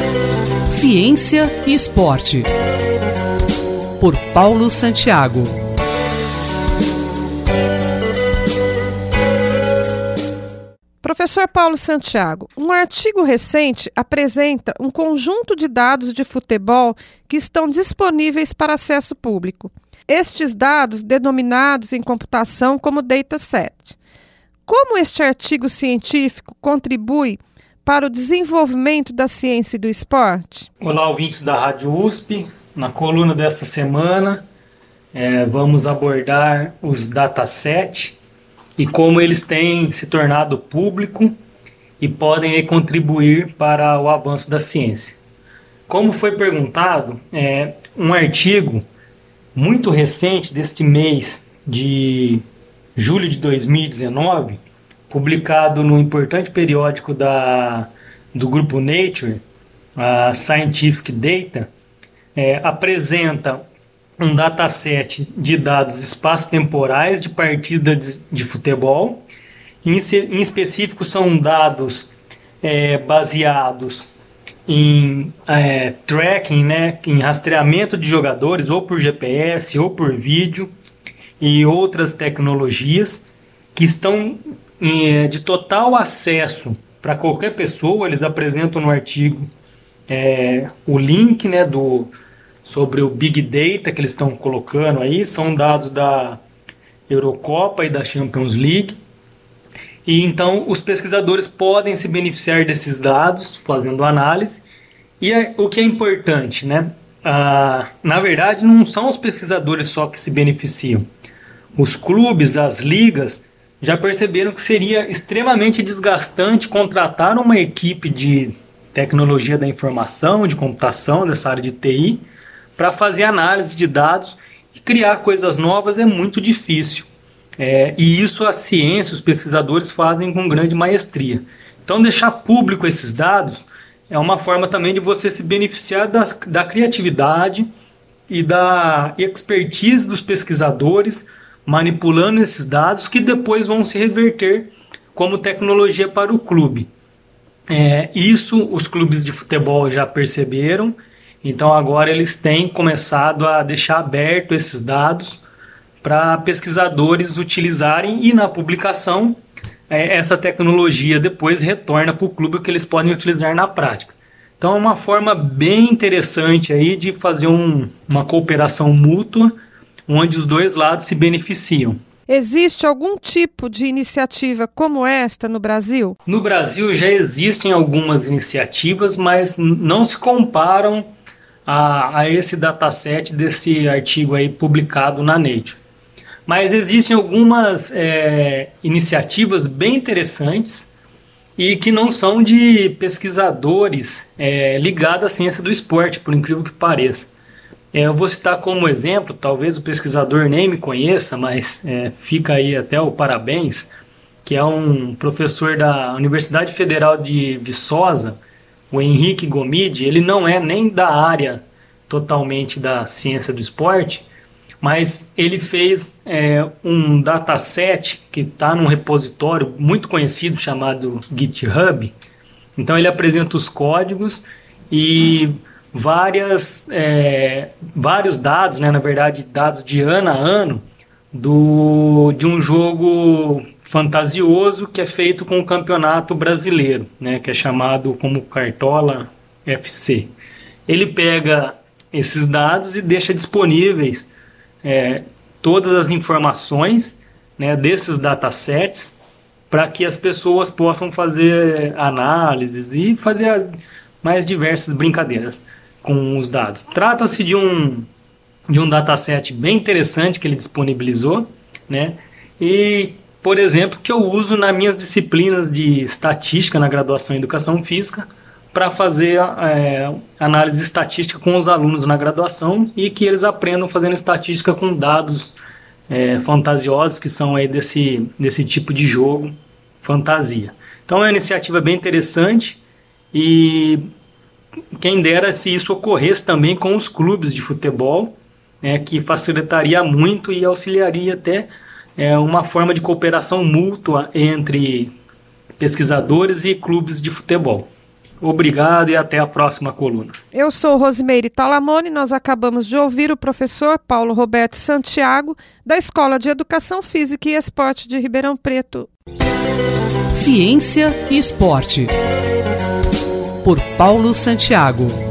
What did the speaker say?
Ciência e Esporte, por Paulo Santiago. Professor Paulo Santiago, um artigo recente apresenta um conjunto de dados de futebol que estão disponíveis para acesso público. Estes dados, denominados em computação como dataset. Como este artigo científico contribui para o desenvolvimento da ciência e do esporte? Olá, ouvintes da Rádio USP. Na coluna desta semana, vamos abordar os datasets e como eles têm se tornado público e podem contribuir para o avanço da ciência. Como foi perguntado, um artigo muito recente deste mês de julho de 2019, publicado no importante periódico do grupo Nature, a Scientific Data, apresenta um dataset de dados espaço-temporais de partidas de futebol. Em específico, são dados baseados em tracking, em rastreamento de jogadores, ou por GPS, ou por vídeo, e outras tecnologias que estão de total acesso para qualquer pessoa. Eles apresentam no artigo o link sobre o Big Data que eles estão colocando aí. São dados da Eurocopa e da Champions League. E então os pesquisadores podem se beneficiar desses dados fazendo análise. E o que é importante, na verdade, não são os pesquisadores só que se beneficiam. Os clubes, as ligas, já perceberam que seria extremamente desgastante contratar uma equipe de tecnologia da informação, de computação, dessa área de TI, para fazer análise de dados e criar coisas novas. É muito difícil. E isso a ciência, os pesquisadores fazem com grande maestria. Então, deixar público esses dados é uma forma também de você se beneficiar da criatividade e da expertise dos pesquisadores, manipulando esses dados que depois vão se reverter como tecnologia para o clube. Isso os clubes de futebol já perceberam, então agora eles têm começado a deixar aberto esses dados para pesquisadores utilizarem, e na publicação essa tecnologia depois retorna para o clube que eles podem utilizar na prática. Então é uma forma bem interessante aí de fazer uma cooperação mútua, onde os dois lados se beneficiam. Existe algum tipo de iniciativa como esta no Brasil? No Brasil já existem algumas iniciativas, mas não se comparam a esse dataset desse artigo aí publicado na Nature. Mas existem algumas iniciativas bem interessantes e que não são de pesquisadores ligados à ciência do esporte, por incrível que pareça. Eu vou citar como exemplo, talvez o pesquisador nem me conheça, mas fica aí até o parabéns, que é um professor da Universidade Federal de Viçosa, o Henrique Gomide. Ele não é nem da área totalmente da ciência do esporte, mas ele fez um dataset que está num repositório muito conhecido chamado GitHub. Então ele apresenta os códigos e vários dados, na verdade dados de ano a ano, de um jogo fantasioso que é feito com o Campeonato Brasileiro, que é chamado como Cartola FC. Ele pega esses dados e deixa disponíveis todas as informações desses datasets para que as pessoas possam fazer análises e fazer mais diversas brincadeiras com os dados. Trata-se de um dataset bem interessante que ele disponibilizou, e, por exemplo, que eu uso nas minhas disciplinas de estatística na graduação em Educação Física para fazer análise estatística com os alunos na graduação, e que eles aprendam fazendo estatística com dados fantasiosos que são aí desse tipo de jogo, fantasia. Então é uma iniciativa bem interessante, e quem dera se isso ocorresse também com os clubes de futebol, que facilitaria muito e auxiliaria até uma forma de cooperação mútua entre pesquisadores e clubes de futebol. Obrigado e até a próxima coluna. Eu sou Rosimeire Talamone. Nós acabamos de ouvir o professor Paulo Roberto Santiago, da Escola de Educação Física e Esporte de Ribeirão Preto. Ciência e Esporte, por Paulo Santiago.